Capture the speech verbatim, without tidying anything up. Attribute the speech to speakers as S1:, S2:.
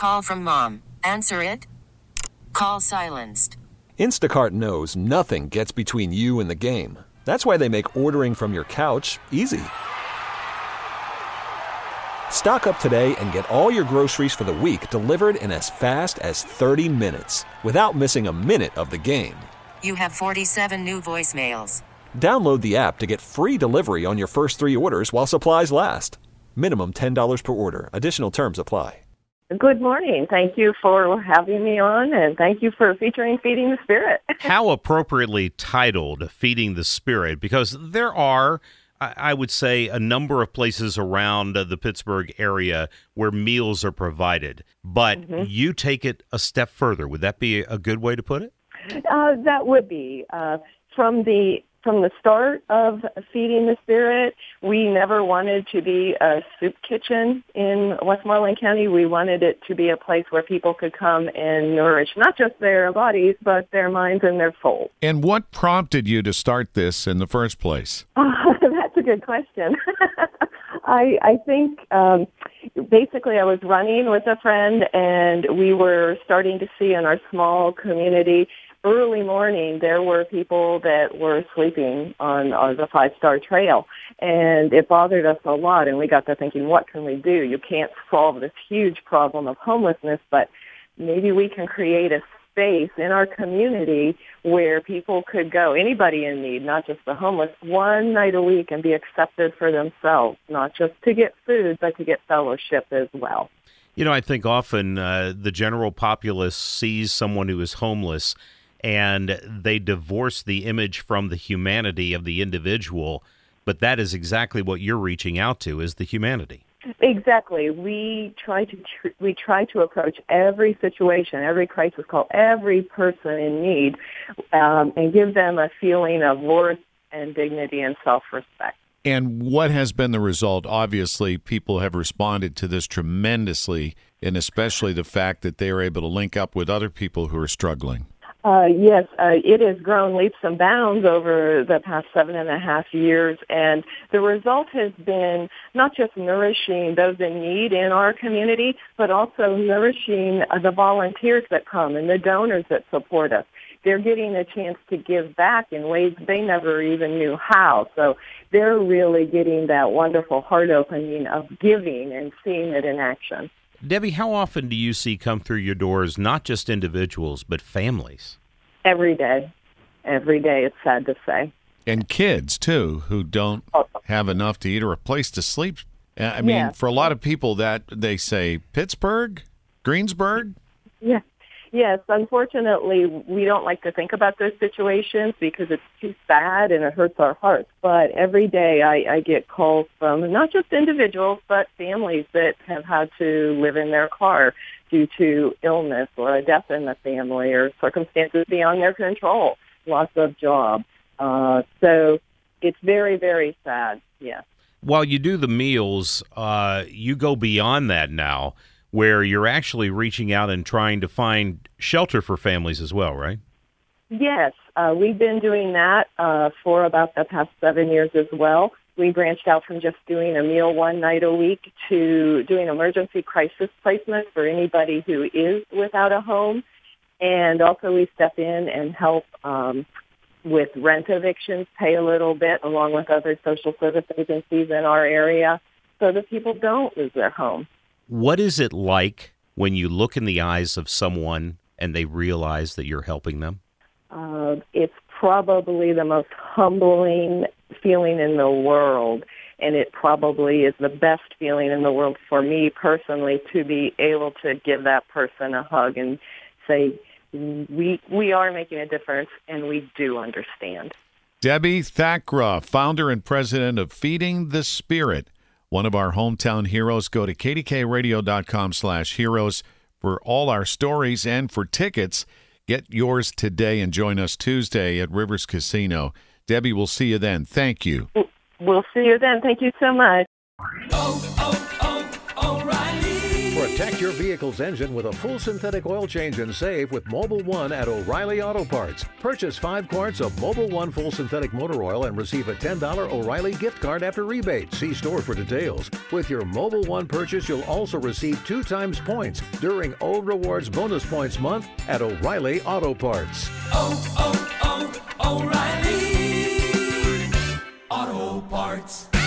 S1: Call from mom. Answer it. Call silenced.
S2: Instacart knows nothing gets between you and the game. That's why they make ordering from your couch easy. Stock up today and get all your groceries for the week delivered in as fast as thirty minutes without missing a minute of the game.
S1: You have forty-seven new voicemails.
S2: Download the app to get free delivery on your first three orders while supplies last. Minimum ten dollars per order. Additional terms apply.
S3: Good morning. Thank you for having me on, and thank you for featuring Feeding the Spirit.
S4: How appropriately titled, Feeding the Spirit, because there are, I would say, a number of places around the Pittsburgh area where meals are provided, but mm-hmm. you take it a step further. Would that be a good way to put it?
S3: Uh, that would be. Uh, from the From the start of Feeding the Spirit, we never wanted to be a soup kitchen in Westmoreland County. We wanted it to be a place where people could come and nourish not just their bodies, but their minds and their souls.
S5: And what prompted you to start this in the first place?
S3: Oh, that's a good question. I, I think um, basically I was running with a friend, and we were starting to see in our small community early morning, there were people that were sleeping on, on the five-star trail, and it bothered us a lot, and we got to thinking, what can we do? You can't solve this huge problem of homelessness, but maybe we can create a space in our community where people could go, anybody in need, not just the homeless, one night a week and be accepted for themselves, not just to get food, but to get fellowship as well.
S4: You know, I think often uh, the general populace sees someone who is homeless and they divorce the image from the humanity of the individual, but that is exactly what you're reaching out to, is the humanity.
S3: Exactly. We try to tr- we try to approach every situation, every crisis call, every person in need, um, and give them a feeling of worth and dignity and self-respect.
S5: And what has been the result? Obviously, people have responded to this tremendously, and especially the fact that they are able to link up with other people who are struggling.
S3: Uh, yes, uh, it has grown leaps and bounds over the past seven and a half years, and the result has been not just nourishing those in need in our community, but also nourishing uh, the volunteers that come and the donors that support us. They're getting a chance to give back in ways they never even knew how. So they're really getting that wonderful heart opening of giving and seeing it in action.
S4: Debbie, how often do you see come through your doors not just individuals, but families?
S3: Every day. Every day, it's sad to say.
S5: And kids, too, who don't have enough to eat or a place to sleep. I mean, yeah. For a lot of people, that they say, Pittsburgh? Greensburg?
S3: Yeah. Yes, unfortunately, we don't like to think about those situations because it's too sad and it hurts our hearts. But every day I, I get calls from not just individuals, but families that have had to live in their car due to illness or a death in the family or circumstances beyond their control, loss of job. Uh, so it's very, very sad, yes.
S4: While you do the meals, uh, you go beyond that now, where you're actually reaching out and trying to find shelter for families as well, right?
S3: Yes, uh, we've been doing that uh, for about the past seven years as well. We branched out from just doing a meal one night a week to doing emergency crisis placement for anybody who is without a home. And also we step in and help um, with rent evictions, pay a little bit, along with other social service agencies in our area, so that people don't lose their home.
S4: What is it like when you look in the eyes of someone and they realize that you're helping them?
S3: Uh, it's probably the most humbling feeling in the world, and it probably is the best feeling in the world for me personally to be able to give that person a hug and say, we we are making a difference, and we do understand.
S5: Debbie Thakra, founder and president of Feeding the Spirit, one of our hometown heroes. Go to k d k radio dot com slash heroes for all our stories and for tickets. Get yours today and join us Tuesday at Rivers Casino. Debbie, we'll see you then. Thank you.
S3: We'll see you then. Thank you so much.
S6: Oh, oh, oh, O'Reilly. Protect your vehicle's engine with a full synthetic oil change and save with Mobil one at O'Reilly Auto Parts. Purchase five quarts of Mobil one full synthetic motor oil and receive a ten dollars O'Reilly gift card after rebate. See store for details. With your Mobil one purchase, you'll also receive two times points during O Rewards Bonus Points Month at O'Reilly Auto Parts.
S7: Oh, oh, oh, O'Reilly Auto Parts.